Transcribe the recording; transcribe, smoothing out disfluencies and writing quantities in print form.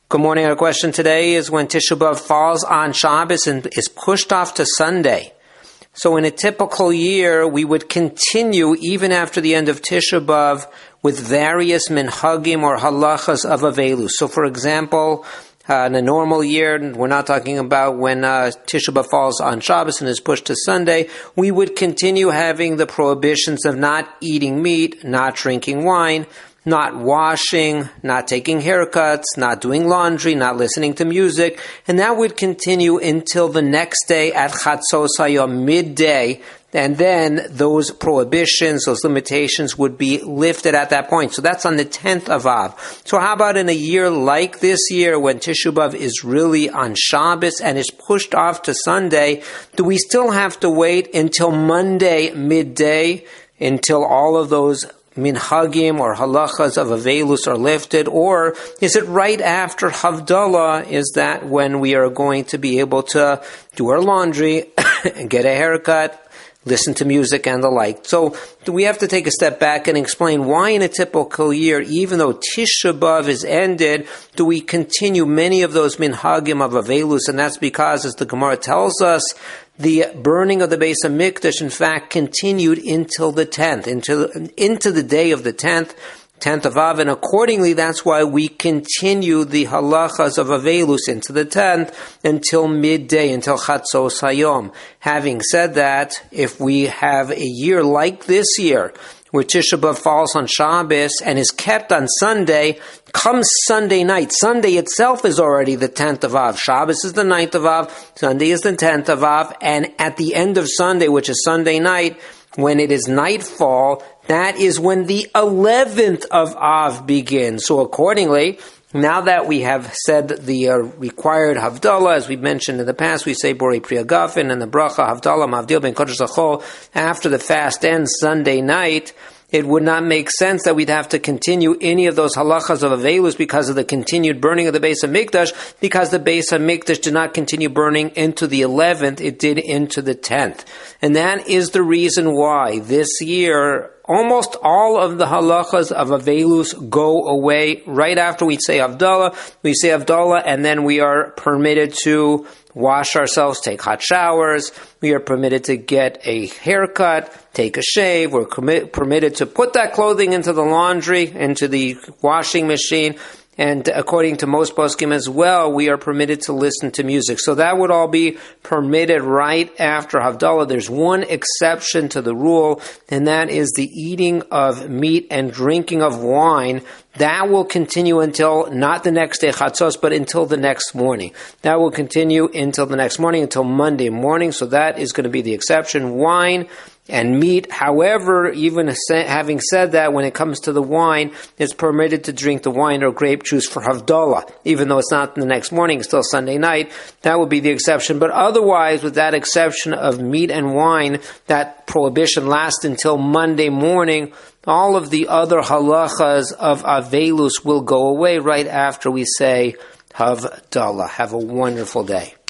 Good morning. Our question today is when Tisha B'Av falls on Shabbos and is pushed off to Sunday. So in a typical year, we would continue even after the end of Tisha B'Av with various minhagim or halachas of Avelus. So for example, in a normal year, we're not talking about when Tisha B'Av falls on Shabbos and is pushed to Sunday, we would continue having the prohibitions of not eating meat, not drinking wine, not washing, not taking haircuts, not doing laundry, not listening to music, and that would continue until the next day at Chatzos Hayom, midday, and then those prohibitions, those limitations would be lifted at that point. So that's on the 10th of Av. So how about in a year like this year when Tisha B'Av is really on Shabbos and is pushed off to Sunday, do we still have to wait until Monday midday until all of those minhagim or halachas of Avelus are lifted, or is it right after Havdalah? Is that when we are going to be able to do our laundry and get a haircut, listen to music and the like? So we have to take a step back and explain why in a typical year, even though Tisha B'Av is ended, do we continue many of those minhagim of Avelus? And that's because, as the Gemara tells us, the burning of the Beis HaMikdash, in fact, continued until the 10th, into the day of the 10th of Av, and accordingly, that's why we continue the halachas of Avelus into the 10th until midday, until Chatzos Hayom. Having said that, if we have a year like this year, where Tisha B'Av falls on Shabbos and is kept on Sunday, comes Sunday night. Sunday itself is already the 10th of Av. Shabbos is the 9th of Av. Sunday is the 10th of Av. And at the end of Sunday, which is Sunday night, when it is nightfall, that is when the 11th of Av begins. So accordingly, now that we have said the required Havdalah, as we mentioned in the past, we say Borei Pri Hagafen and the Bracha Havdalah Mavdil Ben Kodesh L'Chol after the fast ends Sunday night. It would not make sense that we'd have to continue any of those halachas of Avelus because of the continued burning of the Beis HaMikdash, because the Beis HaMikdash did not continue burning into the 11th, it did into the 10th. And that is the reason why this year almost all of the halachas of Avelus go away right after we say Havdalah. We say Havdalah and then we are permitted to wash ourselves, take hot showers. We are permitted to get a haircut, take a shave. We're permitted to put that clothing into the laundry, into the washing machine. And according to most poskim as well, we are permitted to listen to music. So that would all be permitted right after Havdalah. There's one exception to the rule, and that is the eating of meat and drinking of wine. That will continue until, not the next day, Chatzos, but until the next morning. That will continue until the next morning, until Monday morning. So that is going to be the exception. Wine and meat. However, even having said that, when it comes to the wine, it's permitted to drink the wine or grape juice for Havdalah. Even though it's not the next morning, it's still Sunday night. That would be the exception. But otherwise, with that exception of meat and wine, that prohibition lasts until Monday morning. All of the other halachas of Avelus will go away right after we say Havdalah. Have a wonderful day.